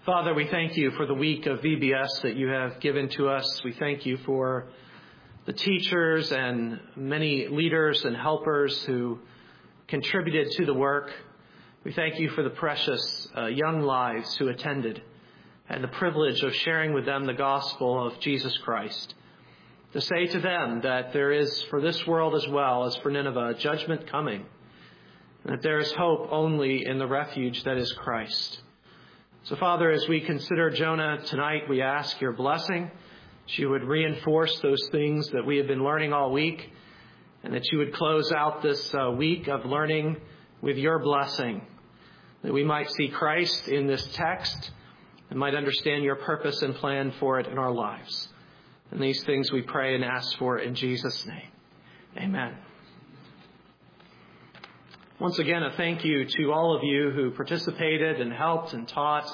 Father, we thank you for the week of VBS that you have given to us. We thank you for the teachers and many leaders and helpers who contributed to the work. We thank you for the precious young lives who attended and the privilege of sharing with them the gospel of Jesus Christ. To say to them that there is, for this world as well as for Nineveh, a judgment coming, and that there is hope only in the refuge that is Christ. So, Father, as we consider Jonah tonight, we ask your blessing, that you would reinforce those things that we have been learning all week, and that you would close out this week of learning with your blessing, that we might see Christ in this text and might understand your purpose and plan for it in our lives. And these things we pray and ask for in Jesus' name. Amen. Once again, a thank you to all of you who participated and helped and taught.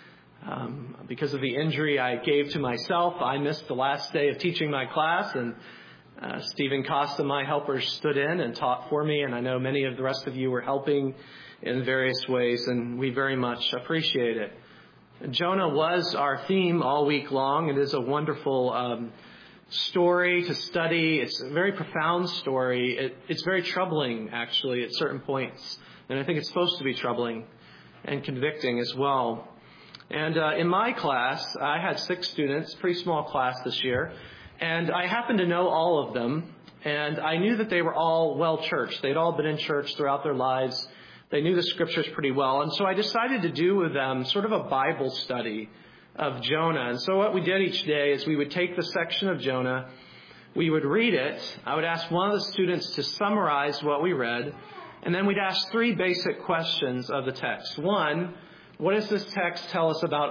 Because of the injury I gave to myself, I missed the last day of teaching my class, and Stephen Costa, my helper, stood in and taught for me, and I know many of the rest of you were helping in various ways, and we very much appreciate it. Jonah was our theme all week long. It is a wonderful story to study. It's a very profound story. It's very troubling, actually, at certain points. And I think it's supposed to be troubling and convicting as well. And in my class, I had 6 students, pretty small class this year. And I happened to know all of them. And I knew that they were all well-churched. They'd all been in church throughout their lives. They knew the scriptures pretty well. And so I decided to do with them sort of a Bible study of Jonah. And so what we did each day is we would take the section of Jonah, we would read it. I would ask one of the students to summarize what we read, and then we'd ask 3 basic questions of the text. 1, what does this text tell us about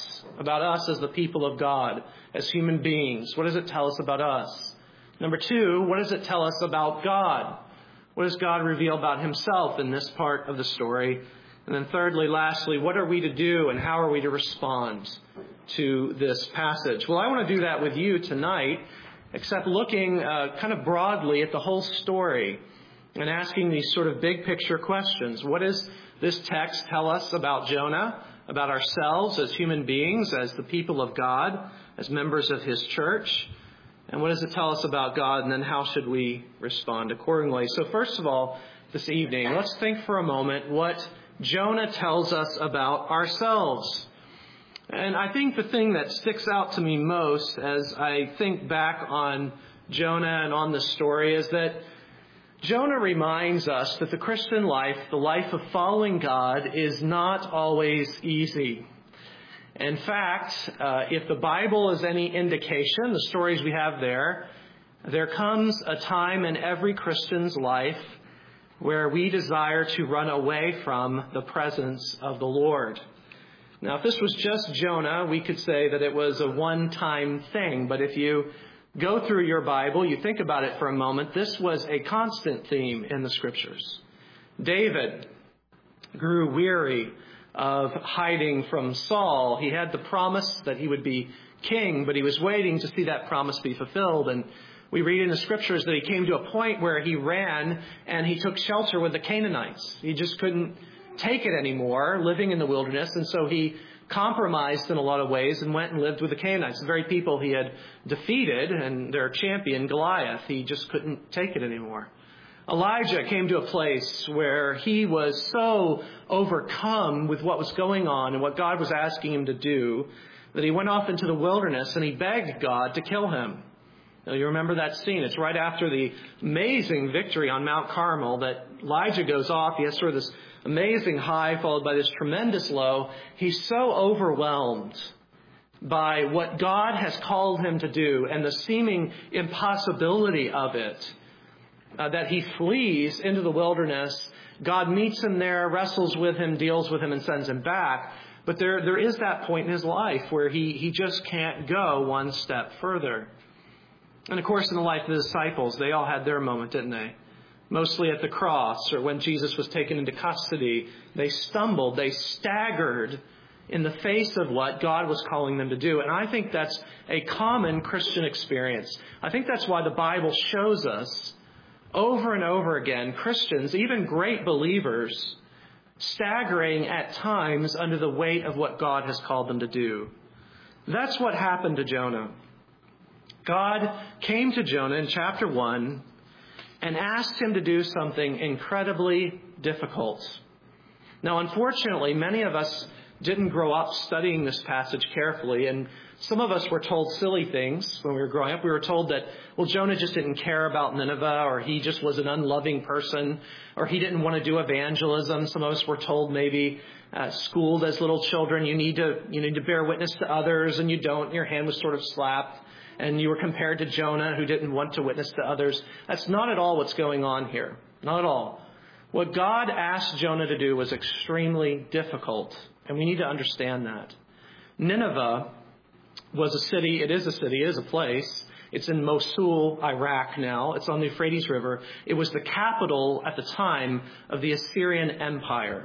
us as the people of God, as human beings? What does it tell us about us? Number 2, what does it tell us about God? What does God reveal about himself in this part of the story? And then thirdly, lastly, what are we to do and how are we to respond to this passage? Well, I want to do that with you tonight, except looking kind of broadly at the whole story and asking these sort of big picture questions. What does this text tell us about Jonah, about ourselves as human beings, as the people of God, as members of his church? And what does it tell us about God? And then how should we respond accordingly? So first of all, this evening, let's think for a moment what Jonah tells us about ourselves. And I think the thing that sticks out to me most as I think back on Jonah and on the story is that Jonah reminds us that the Christian life, the life of following God, is not always easy. In fact, if the Bible is any indication, the stories we have there comes a time in every Christian's life where we desire to run away from the presence of the Lord. Now, if this was just Jonah, we could say that it was a one-time thing. But if you go through your Bible, you think about it for a moment, this was a constant theme in the Scriptures. David grew weary of hiding from Saul. He had the promise that he would be king, but he was waiting to see that promise be fulfilled. And we read in the Scriptures that he came to a point where he ran and he took shelter with the Canaanites. He just couldn't take it anymore, living in the wilderness, and so he compromised in a lot of ways and went and lived with the Canaanites, the very people he had defeated, and their champion, Goliath. He just couldn't take it anymore. Elijah came to a place where he was so overcome with what was going on and what God was asking him to do that he went off into the wilderness and he begged God to kill him. Now, you remember that scene. It's right after the amazing victory on Mount Carmel that Elijah goes off. He has sort of this amazing high followed by this tremendous low. He's so overwhelmed by what God has called him to do and the seeming impossibility of it that he flees into the wilderness. God meets him there, wrestles with him, deals with him, and sends him back. But there is that point in his life where he just can't go one step further. And of course, in the life of the disciples, they all had their moment, didn't they? Mostly at the cross or when Jesus was taken into custody. They stumbled, they staggered in the face of what God was calling them to do. And I think that's a common Christian experience. I think that's why the Bible shows us over and over again, Christians, even great believers, staggering at times under the weight of what God has called them to do. That's what happened to Jonah. God came to Jonah in chapter 1 and asked him to do something incredibly difficult. Now, unfortunately, many of us didn't grow up studying this passage carefully, and some of us were told silly things when we were growing up. We were told that, well, Jonah just didn't care about Nineveh, or he just was an unloving person, or he didn't want to do evangelism. Some of us were told maybe schooled as little children, you need to bear witness to others, and you don't, and your hand was sort of slapped, and you were compared to Jonah, who didn't want to witness to others. That's not at all what's going on here. Not at all. What God asked Jonah to do was extremely difficult, and we need to understand that. Nineveh was a city. It is a place. It's in Mosul, Iraq now. It's on the Euphrates River. It was the capital at the time of the Assyrian Empire.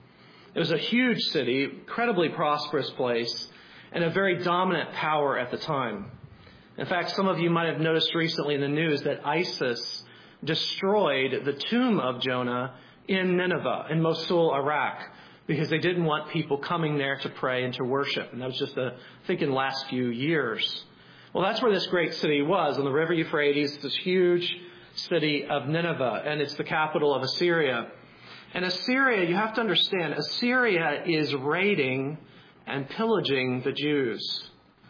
It was a huge city, incredibly prosperous place, and a very dominant power at the time. In fact, some of you might have noticed recently in the news that ISIS destroyed the tomb of Jonah in Nineveh, in Mosul, Iraq, because they didn't want people coming there to pray and to worship. And that was just, I think, in the last few years. Well, that's where this great city was, on the river Euphrates, this huge city of Nineveh, and it's the capital of Assyria. And Assyria, you have to understand, Assyria is raiding and pillaging the Jews.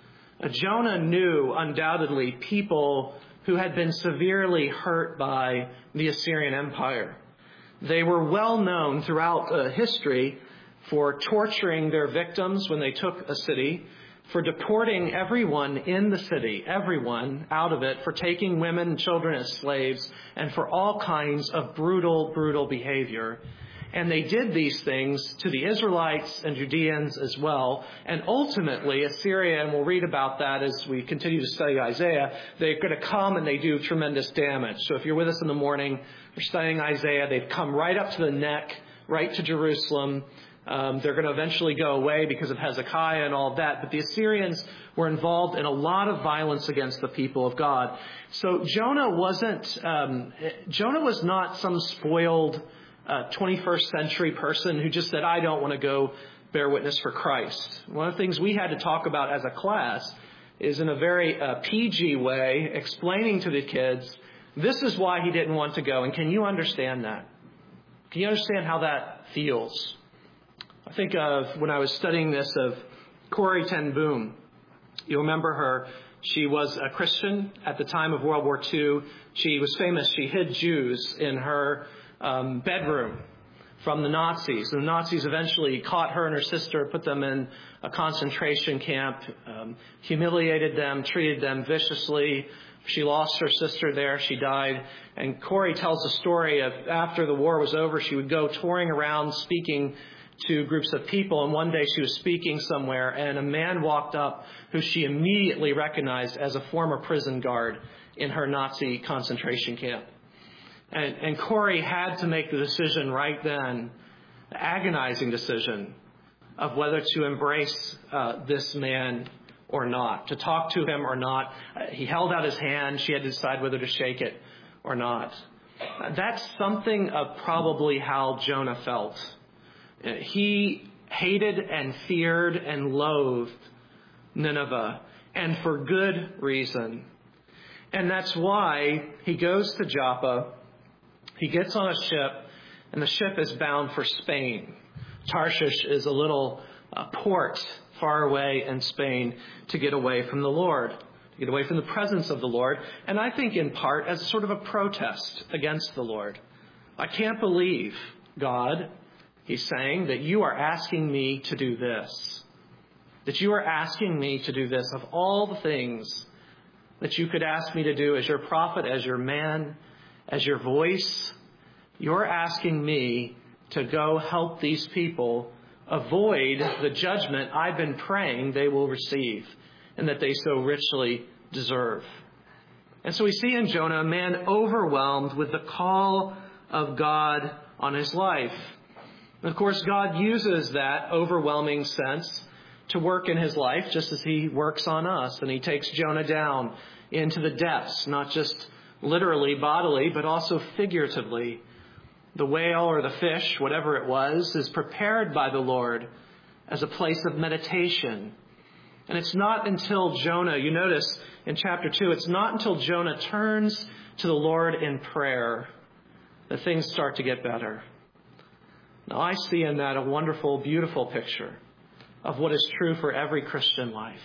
Jonah knew, undoubtedly, people who had been severely hurt by the Assyrian Empire. They were well known throughout history for torturing their victims when they took a city, for deporting everyone in the city, everyone out of it, for taking women and children as slaves, and for all kinds of brutal, brutal behavior. And they did these things to the Israelites and Judeans as well. And ultimately, Assyria, and we'll read about that as we continue to study Isaiah, they're going to come and they do tremendous damage. So if you're with us in the morning, we're studying Isaiah, they've come right up to the neck, right to Jerusalem. They're going to eventually go away because of Hezekiah and all of that. But the Assyrians were involved in a lot of violence against the people of God. So Jonah was not some spoiled 21st century person who just said, I don't want to go bear witness for Christ. One of the things we had to talk about as a class is in a very PG way, explaining to the kids, this is why he didn't want to go. And can you understand that? Can you understand how that feels? I think of when I was studying this of Corrie ten Boom. You remember her. She was a Christian at the time of World War II. She was famous. She hid Jews in her bedroom from the Nazis. And the Nazis eventually caught her and her sister, put them in a concentration camp, humiliated them, treated them viciously. She lost her sister there. She died. And Corrie tells the story of after the war was over, she would go touring around speaking to groups of people. And one day she was speaking somewhere and a man walked up who she immediately recognized as a former prison guard in her Nazi concentration camp. And Corrie had to make the decision right then, the agonizing decision of whether to embrace this man or not, to talk to him or not. He held out his hand. She had to decide whether to shake it or not. That's something of probably how Jonah felt. He hated and feared and loathed Nineveh, and for good reason. And that's why he goes to Joppa. He gets on a ship, and the ship is bound for Spain. Tarshish is a little port far away in Spain to get away from the Lord, to get away from the presence of the Lord. And I think in part as sort of a protest against the Lord. I can't believe, God, he's saying, that you are asking me to do this. That you are asking me to do this. Of all the things that you could ask me to do as your prophet, as your man, as your voice, you're asking me to go help these people avoid the judgment I've been praying they will receive and that they so richly deserve. And so we see in Jonah a man overwhelmed with the call of God on his life. And of course, God uses that overwhelming sense to work in his life just as he works on us. And he takes Jonah down into the depths, not just literally, bodily, but also figuratively. the whale or the fish, whatever it was, is prepared by the Lord as a place of meditation. And it's not until Jonah, you notice in chapter 2, it's not until Jonah turns to the Lord in prayer that things start to get better. Now, I see in that a wonderful, beautiful picture of what is true for every Christian life.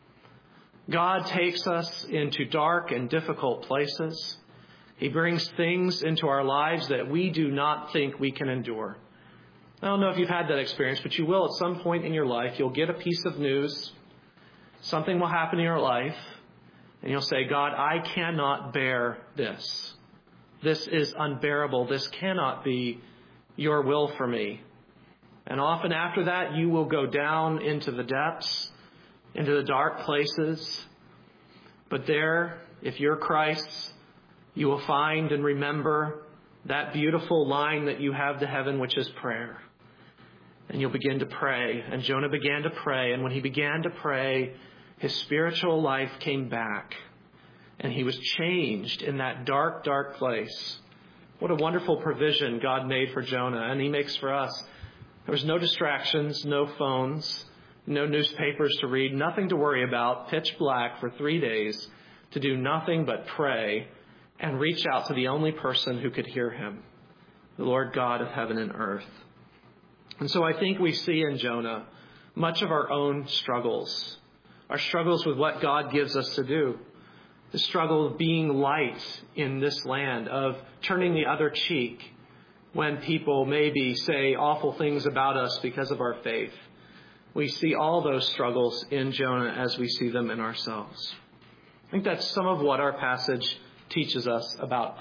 God takes us into dark and difficult places. He brings things into our lives that we do not think we can endure. I don't know if you've had that experience, but you will at some point in your life. You'll get a piece of news. Something will happen in your life. And you'll say, God, I cannot bear this. This is unbearable. This cannot be your will for me. And often after that, you will go down into the depths, into the dark places. But there, if you're Christ's, you will find and remember that beautiful line that you have to heaven, which is prayer. And you'll begin to pray. And Jonah began to pray. And when he began to pray, his spiritual life came back. And he was changed in that dark, dark place. What a wonderful provision God made for Jonah. And he makes for us. There was no distractions, no phones, no newspapers to read, nothing to worry about, pitch black for 3 days to do nothing but pray and reach out to the only person who could hear him, the Lord God of heaven and earth. And so I think we see in Jonah much of our own struggles, our struggles with what God gives us to do, the struggle of being light in this land, of turning the other cheek when people maybe say awful things about us because of our faith. We see all those struggles in Jonah as we see them in ourselves. I think that's some of what our passage teaches us, about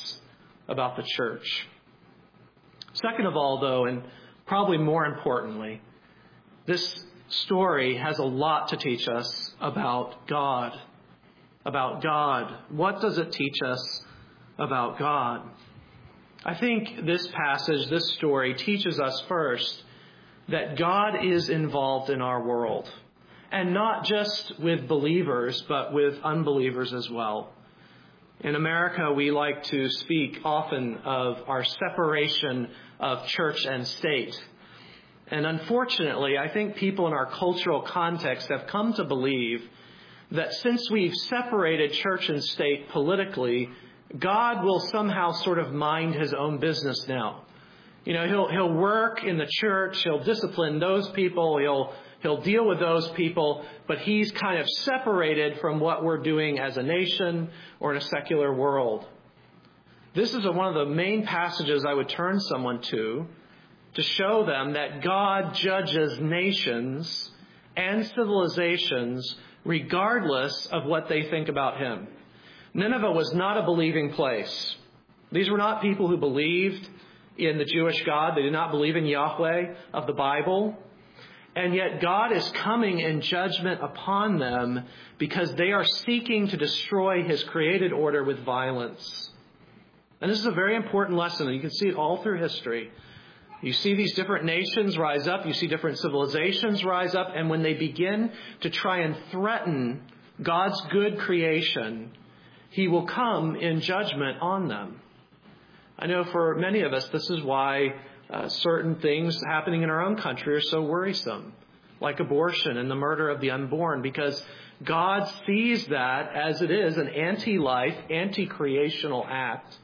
the church. Second of all, though, and probably more importantly, this story has a lot to teach us about God. About God. What does it teach us about God? I think this passage, this story, teaches us first that God is involved in our world. And not just with believers, but with unbelievers as well. In America, we like to speak often of our separation of church and state. And unfortunately, I think people in our cultural context have come to believe that since we've separated church and state politically, God will somehow sort of mind his own business now. You know, he'll work in the church, he'll discipline those people, he'll deal with those people, but he's kind of separated from what we're doing as a nation or in a secular world. This is one of the main passages I would turn someone to show them that God judges nations and civilizations regardless of what they think about him. Nineveh was not a believing place. These were not people who believed in the Jewish God. They did not believe in Yahweh of the Bible. And yet God is coming in judgment upon them because they are seeking to destroy his created order with violence. And this is a very important lesson. You can see it all through history. You see these different nations rise up. You see different civilizations rise up. And when they begin to try and threaten God's good creation, he will come in judgment on them. I know for many of us, this is why certain things happening in our own country are so worrisome, like abortion and the murder of the unborn, because God sees that as it is an anti-life, anti-creational act.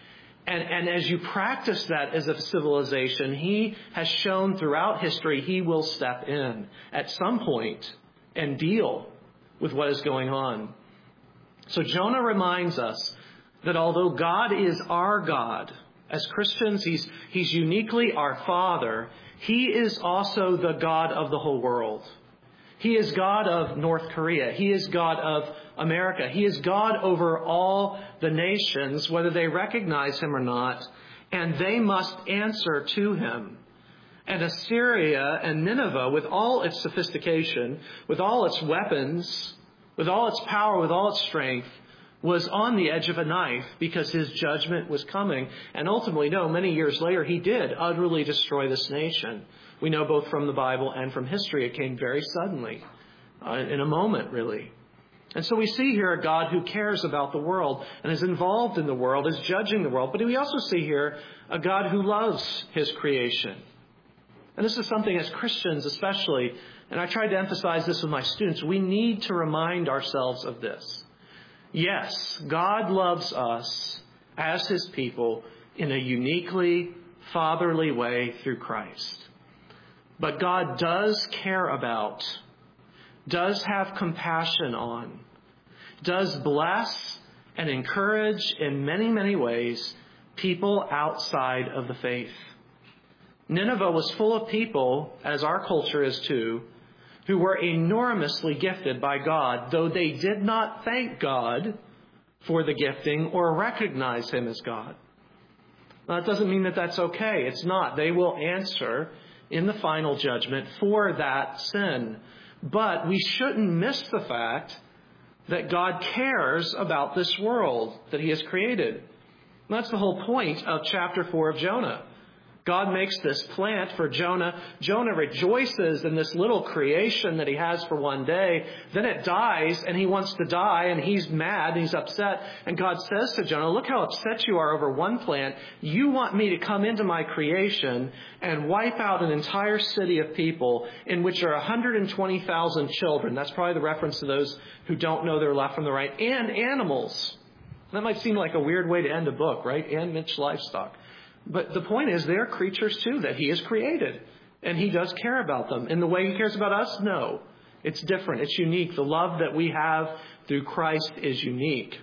And as you practice that as a civilization, he has shown throughout history he will step in at some point and deal with what is going on. So Jonah reminds us that although God is our God, as Christians, he's uniquely our Father, he is also the God of the whole world. He is God of North Korea. He is God of America. He is God over all the nations, whether they recognize him or not, and they must answer to him. And Assyria and Nineveh, with all its sophistication, with all its weapons, with all its power, with all its strength, was on the edge of a knife because his judgment was coming. And ultimately, many years later, he did utterly destroy this nation. We know both from the Bible and from history, it came very suddenly, in a moment, really. And so we see here a God who cares about the world and is involved in the world, is judging the world. But we also see here a God who loves his creation. And this is something as Christians especially, and I tried to emphasize this with my students, we need to remind ourselves of this. Yes, God loves us as his people in a uniquely fatherly way through Christ. But God does care about, does have compassion on, does bless and encourage in many, many ways people outside of the faith. Nineveh was full of people, as our culture is too, who were enormously gifted by God, though they did not thank God for the gifting or recognize him as God. Now, that doesn't mean that that's okay. It's not. They will answer in the final judgment for that sin. But we shouldn't miss the fact that God cares about this world that he has created. And that's the whole point of chapter 4 of Jonah. God makes this plant for Jonah. Jonah rejoices in this little creation that he has for one day. Then it dies, and he wants to die, and he's mad, and he's upset. And God says to Jonah, look how upset you are over one plant. You want me to come into my creation and wipe out an entire city of people in which are 120,000 children. That's probably the reference to those who don't know their left from the right. And animals. That might seem like a weird way to end a book, right? And Mitch livestock. But the point is, they're creatures too that he has created. And he does care about them. In the way he cares about us? No. It's different. It's unique. The love that we have through Christ is unique.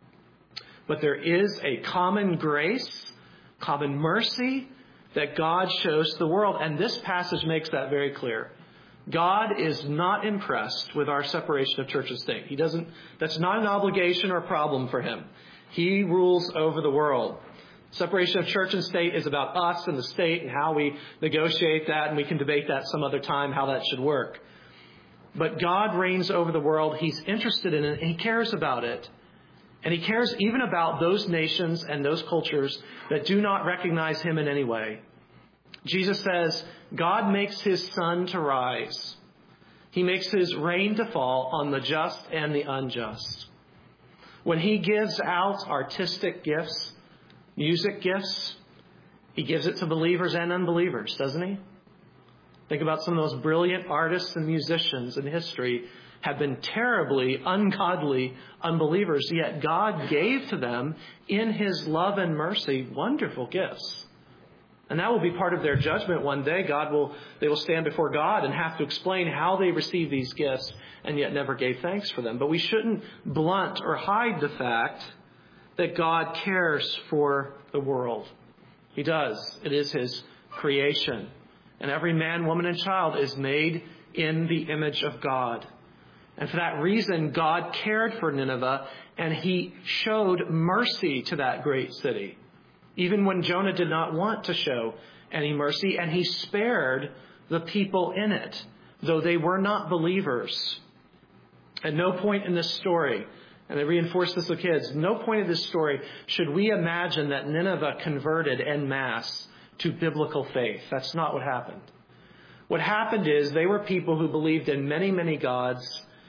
But there is a common grace, common mercy that God shows to the world. And this passage makes that very clear. God is not impressed with our separation of church and state. That's not an obligation or a problem for him. He rules over the world. Separation of church and state is about us and the state and how we negotiate that, and we can debate that some other time, how that should work. But God reigns over the world. He's interested in it, and he cares about it. And he cares even about those nations and those cultures that do not recognize him in any way. Jesus says, God makes his sun to rise. He makes his rain to fall on the just and the unjust. When he gives out artistic gifts, music gifts, he gives it to believers and unbelievers, doesn't he? Think about some of those brilliant artists and musicians in history have been terribly ungodly unbelievers, yet God gave to them in his love and mercy wonderful gifts. And that will be part of their judgment one day. They will stand before God and have to explain how they received these gifts and yet never gave thanks for them. But we shouldn't blunt or hide the fact that God cares for the world. He does. It is his creation. And every man, woman, and child is made in the image of God. And for that reason, God cared for Nineveh, and he showed mercy to that great city. Even when Jonah did not want to show any mercy, and he spared the people in it, though they were not believers. At no point in this story, and they reinforce this with kids, no point of this story should we imagine that Nineveh converted en masse to biblical faith. That's not what happened. What happened is they were people who believed in many, many gods.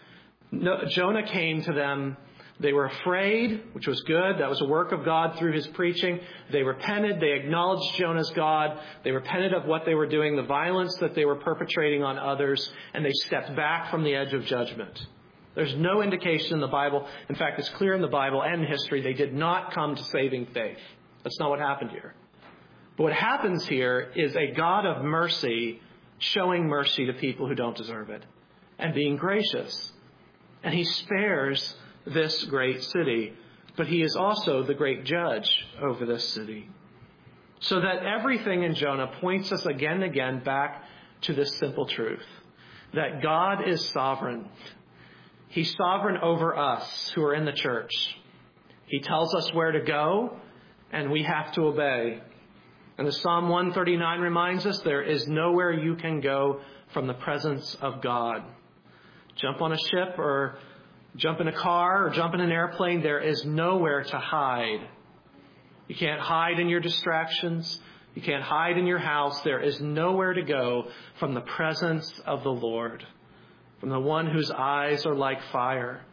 Jonah came to them. They were afraid, which was good. That was a work of God through his preaching. They repented. They acknowledged Jonah's God. They repented of what they were doing, the violence that they were perpetrating on others, and they stepped back from the edge of judgment. There's no indication in the Bible. In fact, it's clear in the Bible and in history they did not come to saving faith. That's not what happened here. But what happens here is a God of mercy showing mercy to people who don't deserve it and being gracious. And he spares this great city, but he is also the great judge over this city. So that everything in Jonah points us again and again back to this simple truth, that God is sovereign. He's sovereign over us who are in the church. He tells us where to go, and we have to obey. And as Psalm 139 reminds us, there is nowhere you can go from the presence of God. Jump on a ship or jump in a car or jump in an airplane, there is nowhere to hide. You can't hide in your distractions. You can't hide in your house. There is nowhere to go from the presence of the Lord, from the one whose eyes are like fire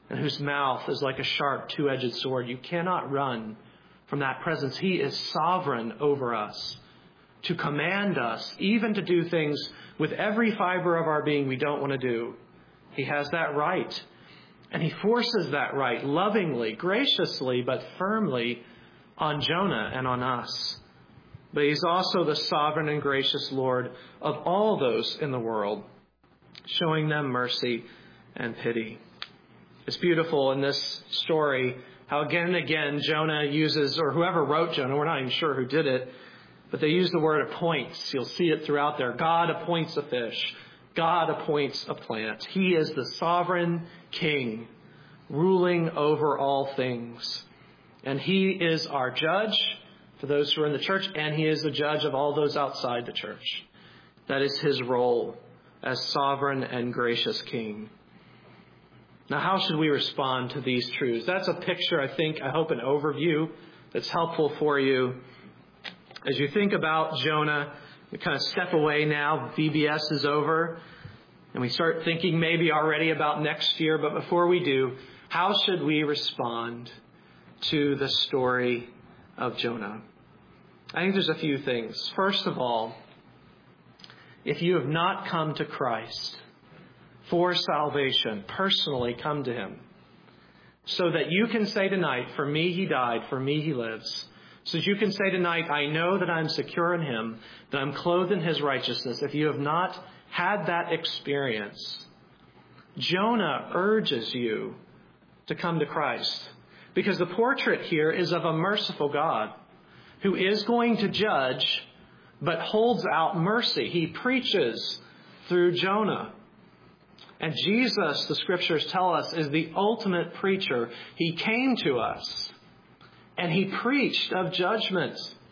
and whose mouth is like a sharp two-edged sword. You cannot run from that presence. He is sovereign over us to command us, even to do things with every fiber of our being we don't want to do. He has that right. And he forces that right lovingly, graciously, but firmly on Jonah and on us. But he's also the sovereign and gracious Lord of all those in the world, showing them mercy and pity. It's beautiful in this story how again and again Jonah uses, or whoever wrote Jonah, we're not even sure who did it, but they use the word appoints. You'll see it throughout there. God appoints a fish. God appoints a plant. He is the sovereign king, ruling over all things. And he is our judge for those who are in the church, and he is the judge of all those outside the church. That is his role as sovereign and gracious king. Now, how should we respond to these truths? That's a picture, I hope an overview that's helpful for you. As you think about Jonah, we kind of step away now. VBS is over, and we start thinking maybe already about next year. But before we do, how should we respond to the story of Jonah? I think there's a few things. First of all, if you have not come to Christ for salvation, personally come to him, so that you can say tonight, for me he died, for me he lives. So that you can say tonight, I know that I'm secure in him, that I'm clothed in his righteousness. If you have not had that experience, Jonah urges you to come to Christ. Because the portrait here is of a merciful God who is going to judge, but holds out mercy. He preaches through Jonah. And Jesus, the scriptures tell us, is the ultimate preacher. He came to us and he preached of judgment.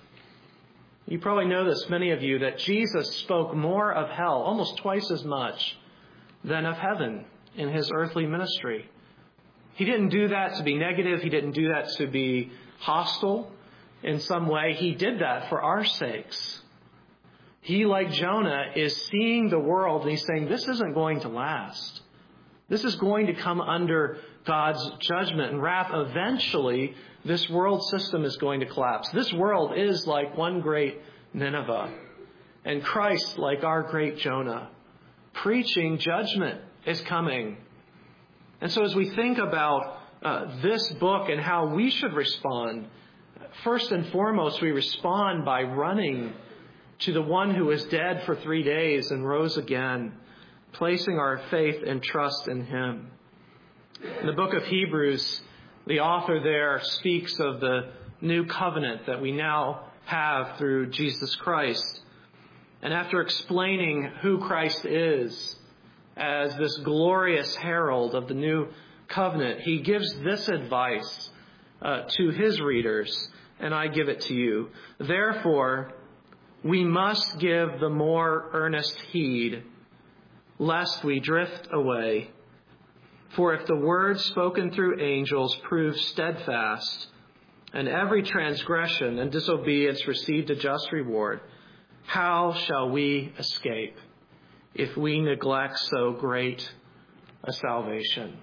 You probably know this, many of you, that Jesus spoke more of hell, almost twice as much, than of heaven in his earthly ministry. He didn't do that to be negative. He didn't do that to be hostile in some way. He did that for our sakes. He, like Jonah, is seeing the world and he's saying, this isn't going to last. This is going to come under God's judgment and wrath. Eventually, this world system is going to collapse. This world is like one great Nineveh. And Christ, like our great Jonah, preaching judgment is coming. And so as we think about this book and how we should respond, first and foremost, we respond by running to the one who was dead for 3 days and rose again, placing our faith and trust in him. In the book of Hebrews, the author there speaks of the new covenant that we now have through Jesus Christ. And after explaining who Christ is as this glorious herald of the new covenant, he gives this advice to his readers, and I give it to you. Therefore, we must give the more earnest heed, lest we drift away. For if the word spoken through angels proved steadfast, and every transgression and disobedience received a just reward, how shall we escape if we neglect so great a salvation?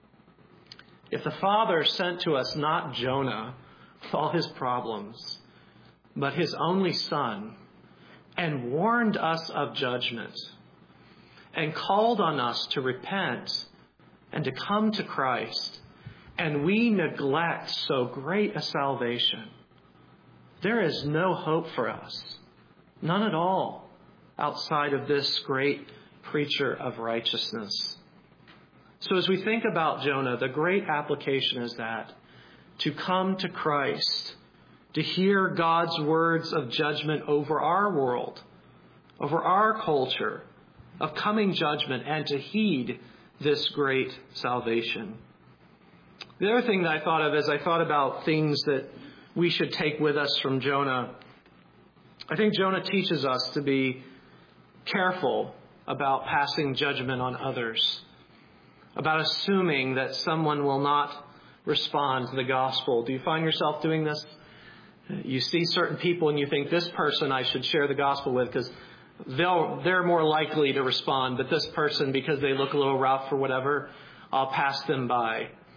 If the Father sent to us not Jonah with all his problems, but his only Son, and warned us of judgment, and called on us to repent and to come to Christ, and we neglect so great a salvation, there is no hope for us, none at all, outside of this great preacher of righteousness. So as we think about Jonah, the great application is that to come to Christ, to hear God's words of judgment over our world, over our culture, of coming judgment, and to heed this great salvation. The other thing that I thought of as I thought about things that we should take with us from Jonah, I think Jonah teaches us to be careful about passing judgment on others, about assuming that someone will not respond to the gospel. Do you find yourself doing this? You see certain people and you think, this person I should share the gospel with because they're more likely to respond. But this person, because they look a little rough or whatever, I'll pass them by.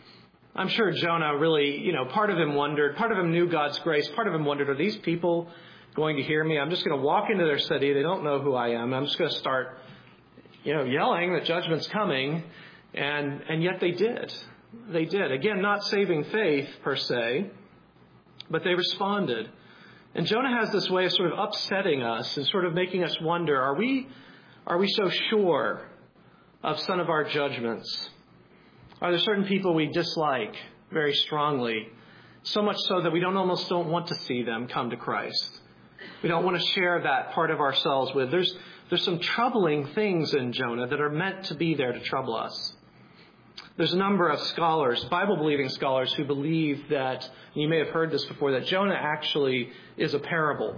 I'm sure Jonah really, part of him wondered, part of him knew God's grace, part of him wondered, are these people going to hear me? I'm just going to walk into their city. They don't know who I am. I'm just going to start, yelling that judgment's coming. And yet they did. They did. Again, not saving faith per se, but they responded. And Jonah has this way of sort of upsetting us and sort of making us wonder, are we so sure of some of our judgments? Are there certain people we dislike very strongly, so much so that we almost don't want to see them come to Christ? We don't want to share that part of ourselves with. There's some troubling things in Jonah that are meant to be there to trouble us. There's a number of scholars, Bible-believing scholars, who believe that, and you may have heard this before, that Jonah actually is a parable.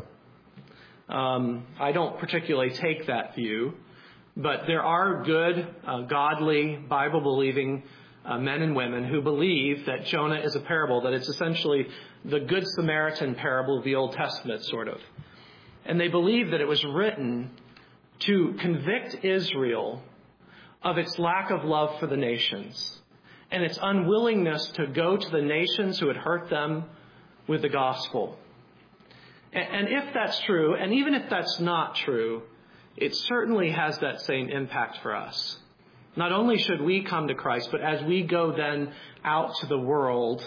I don't particularly take that view, but there are good, godly, Bible-believing men and women who believe that Jonah is a parable, that it's essentially the Good Samaritan parable of the Old Testament, sort of. And they believe that it was written to convict Israel of its lack of love for the nations and its unwillingness to go to the nations who had hurt them with the gospel. And if that's true, and even if that's not true, it certainly has that same impact for us. Not only should we come to Christ, but as we go then out to the world,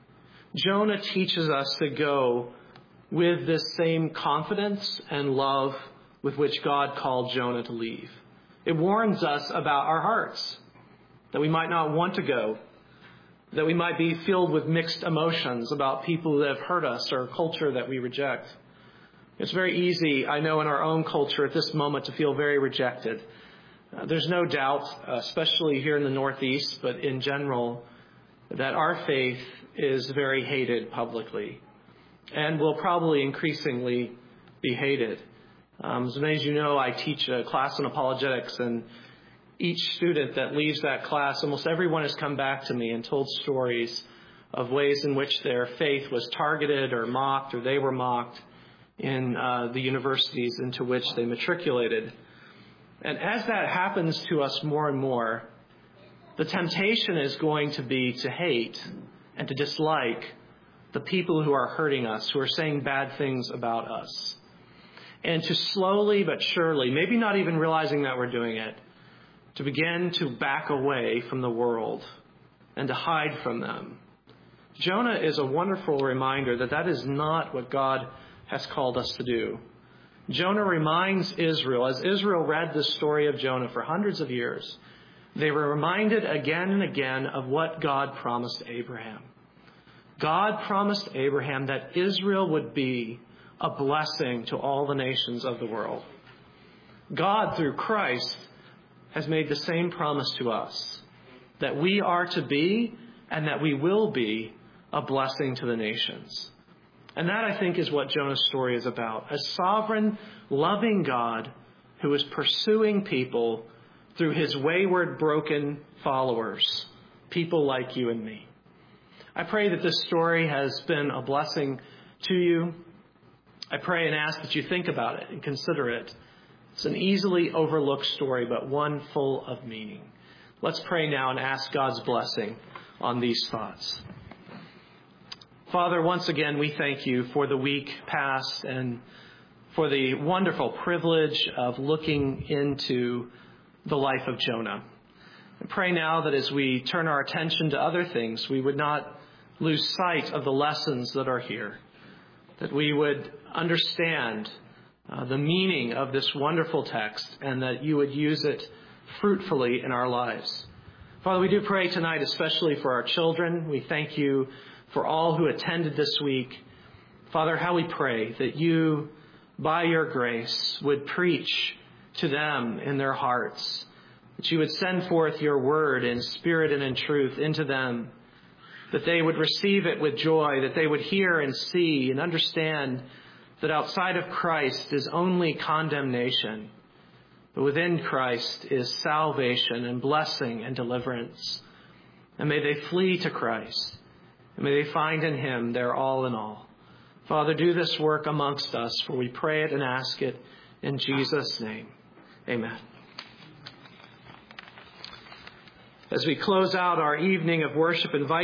Jonah teaches us to go with this same confidence and love with which God called Jonah to leave. It warns us about our hearts, that we might not want to go, that we might be filled with mixed emotions about people that have hurt us or culture that we reject. It's very easy, I know, in our own culture at this moment to feel very rejected. There's no doubt, especially here in the Northeast, but in general, that our faith is very hated publicly and will probably increasingly be hated. As many as you know, I teach a class on apologetics, and each student that leaves that class, almost everyone has come back to me and told stories of ways in which their faith was targeted or mocked, or they were mocked in the universities into which they matriculated. And as that happens to us more and more, the temptation is going to be to hate and to dislike the people who are hurting us, who are saying bad things about us. And to slowly but surely, maybe not even realizing that we're doing it, to begin to back away from the world and to hide from them. Jonah is a wonderful reminder that that is not what God has called us to do. Jonah reminds Israel, as Israel read the story of Jonah for hundreds of years, they were reminded again and again of what God promised Abraham. God promised Abraham that Israel would be a blessing to all the nations of the world. God, through Christ, has made the same promise to us, that we are to be and that we will be a blessing to the nations. And that, I think, is what Jonah's story is about. A sovereign, loving God who is pursuing people through his wayward, broken followers, people like you and me. I pray that this story has been a blessing to you. I pray and ask that you think about it and consider it. It's an easily overlooked story, but one full of meaning. Let's pray now and ask God's blessing on these thoughts. Father, once again, we thank you for the week past and for the wonderful privilege of looking into the life of Jonah. I pray now that as we turn our attention to other things, we would not lose sight of the lessons that are here, that we would understand the meaning of this wonderful text and that you would use it fruitfully in our lives. Father, we do pray tonight especially for our children. We thank you for all who attended this week. Father, how we pray that you, by your grace, would preach to them in their hearts, that you would send forth your word in spirit and in truth into them, that they would receive it with joy, that they would hear and see and understand that outside of Christ is only condemnation, but within Christ is salvation and blessing and deliverance. And may they flee to Christ, and may they find in him their all in all. Father, do this work amongst us, for we pray it and ask it in Jesus' name. Amen. As we close out our evening of worship, invite